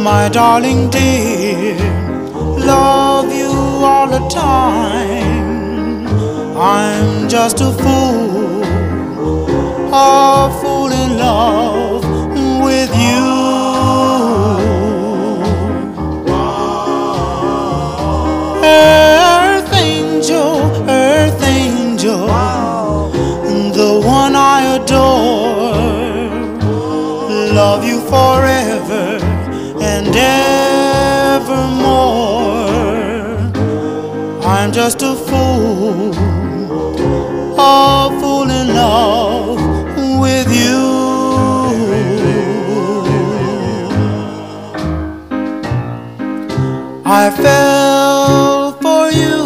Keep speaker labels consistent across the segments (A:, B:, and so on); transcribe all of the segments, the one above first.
A: my darling dear, love you all the time. I'm just a fool in love with you. Earth angel, the one I adore, love you forever and evermore. I'm just a fool in love with you. I fell for you,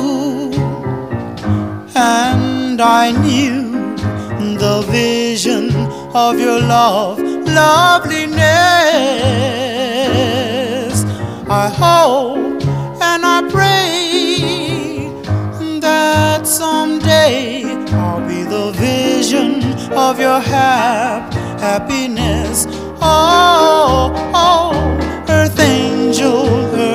A: and I knew the vision of your loveliness. I hope and I pray that someday I'll be the vision of your happiness. Oh, earth angel,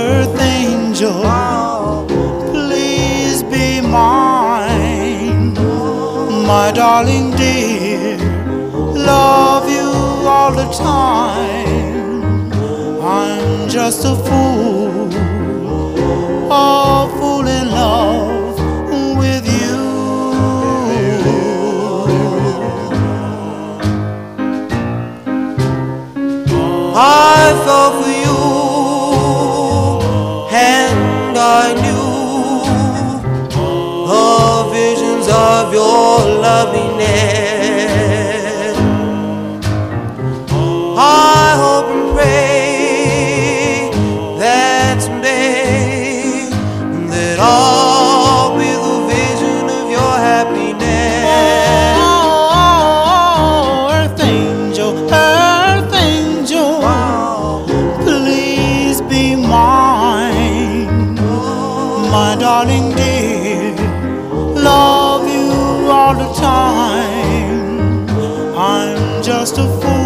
A: please be mine, my darling dear, love you all the time. I'm just a fool in love with you.
B: I fell for you, and I knew the visions of your loveliness. I hope and pray that someday that I'll be the vision of your happiness.
A: Oh, earth angel, please be mine, my darling dear, love you all the time. I'm just a fool